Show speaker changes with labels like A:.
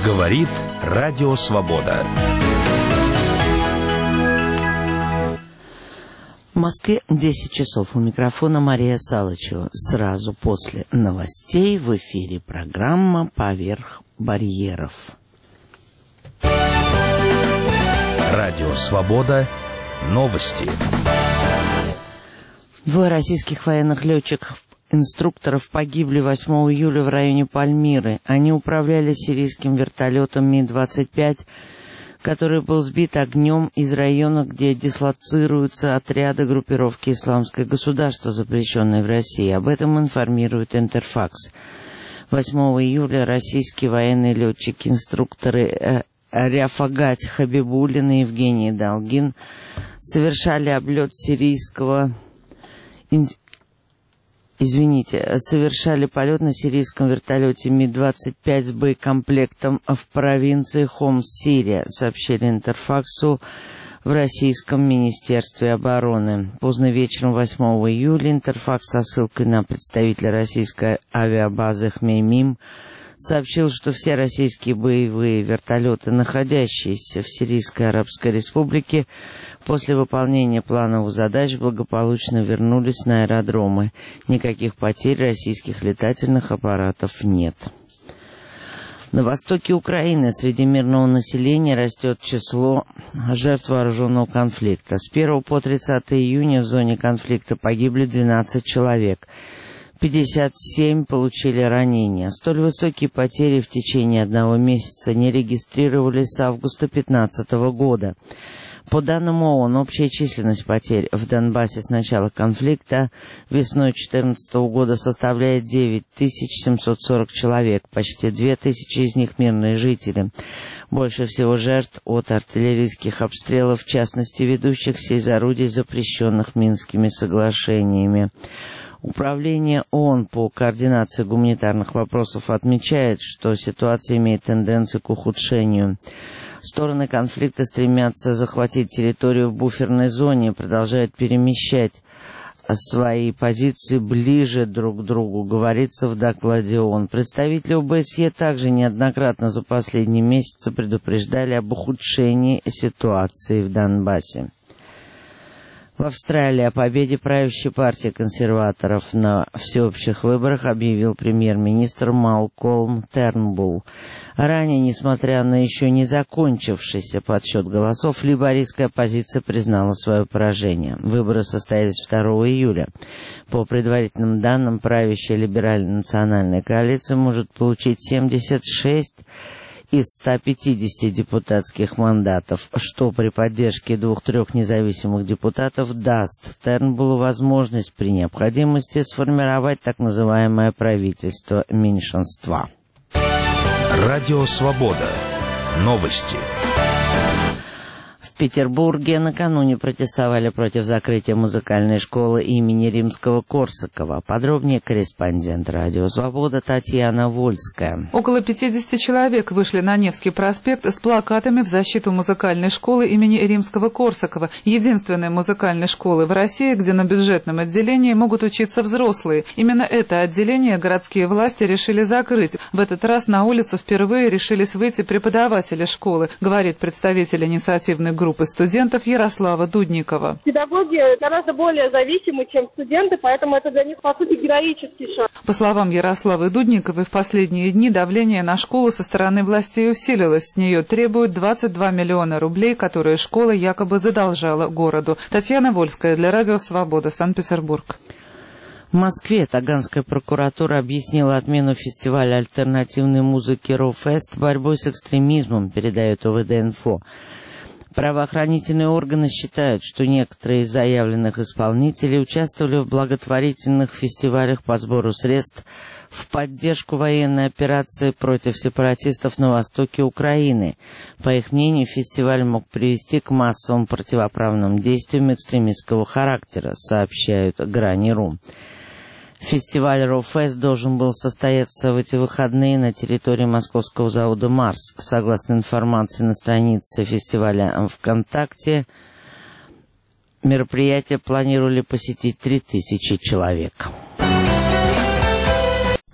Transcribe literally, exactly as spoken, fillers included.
A: Говорит Радио Свобода.
B: В Москве десять часов. У микрофона Мария Салычева. Сразу после новостей в эфире программа «Поверх барьеров».
A: Радио Свобода. Новости.
B: Двое российских военных летчиков-инструкторов погибли восьмого июля в районе Пальмиры. Они управляли сирийским вертолетом Ми двадцать пять, который был сбит огнем из района, где дислоцируются отряды группировки «Исламское государство», запрещенной в России. Об этом информирует Интерфакс. восьмого июля российские военные летчики-инструкторы э, Ряфагат Хабибуллин и Евгений Долгин совершали облет сирийского... Извините, совершали полет на сирийском вертолете Ми двадцать пять с боекомплектом в провинции Хомс, Сирия, сообщили Интерфаксу в Российском Министерстве обороны. Поздно вечером восьмого июля Интерфакс со ссылкой на представителя российской авиабазы Хмеймим сообщил, что все российские боевые вертолеты, находящиеся в Сирийской Арабской Республике, после выполнения плановых задач благополучно вернулись на аэродромы. Никаких потерь российских летательных аппаратов нет. На востоке Украины среди мирного населения растет число жертв вооруженного конфликта. С первого по тридцатое июня в зоне конфликта погибли двенадцать человек. пятьдесят семь получили ранения. Столь высокие потери в течение одного месяца не регистрировались с августа две тысячи пятнадцатого года. По данным ООН, общая численность потерь в Донбассе с начала конфликта весной две тысячи четырнадцатого года составляет девять тысяч семьсот сорок человек, почти две тысячи из них мирные жители. Больше всего жертв от артиллерийских обстрелов, в частности, ведущихся из орудий, запрещенных Минскими соглашениями. Управление ООН по координации гуманитарных вопросов отмечает, что ситуация имеет тенденцию к ухудшению. Стороны конфликта стремятся захватить территорию в буферной зоне, продолжают перемещать свои позиции ближе друг к другу, говорится в докладе ООН. Представители ОБСЕ также неоднократно за последние месяцы предупреждали об ухудшении ситуации в Донбассе. В Австралии о победе правящей партии консерваторов на всеобщих выборах объявил премьер-министр Малкольм Тернбулл. Ранее, несмотря на еще не закончившийся подсчет голосов, лейбористская оппозиция признала свое поражение. Выборы состоялись второго июля. По предварительным данным, правящая либерально-национальная коалиция может получить семьдесят шесть из ста пятидесяти депутатских мандатов, что при поддержке двух-трех независимых депутатов даст Тернбуллу возможность при необходимости сформировать так называемое правительство меньшинства.
A: Радио Свобода. Новости.
B: В Петербурге накануне протестовали против закрытия музыкальной школы имени Римского-Корсакова. Подробнее корреспондент Радио Свобода Татьяна Вольская.
C: Около пятидесяти человек вышли на Невский проспект с плакатами в защиту музыкальной школы имени Римского-Корсакова, единственной музыкальной школы в России, где на бюджетном отделении могут учиться взрослые. Именно это отделение городские власти решили закрыть. В этот раз на улицу впервые решились выйти преподаватели школы, говорит представитель инициативной группы группы студентов Ярослава Дудникова.
D: Педагоги гораздо более зависимы, чем студенты, поэтому это для них, по сути, героический шаг.
C: По словам Ярославы Дудниковой, в последние дни давление на школу со стороны властей усилилось. С нее требуют двадцать два миллиона рублей, которые школа якобы задолжала городу. Татьяна Вольская для Радио Свобода, Санкт-Петербург.
B: В Москве Таганская прокуратура объяснила отмену фестиваля альтернативной музыки «Роуфест» борьбой с экстремизмом, передает ОВД-инфо. Правоохранительные органы считают, что некоторые из заявленных исполнителей участвовали в благотворительных фестивалях по сбору средств в поддержку военной операции против сепаратистов на востоке Украины. По их мнению, фестиваль мог привести к массовым противоправным действиям экстремистского характера, сообщают Грани.ру. Фестиваль «Роуфест» должен был состояться в эти выходные на территории московского завода «Марс». Согласно информации на странице фестиваля ВКонтакте, мероприятие планировали посетить три тысячи человек.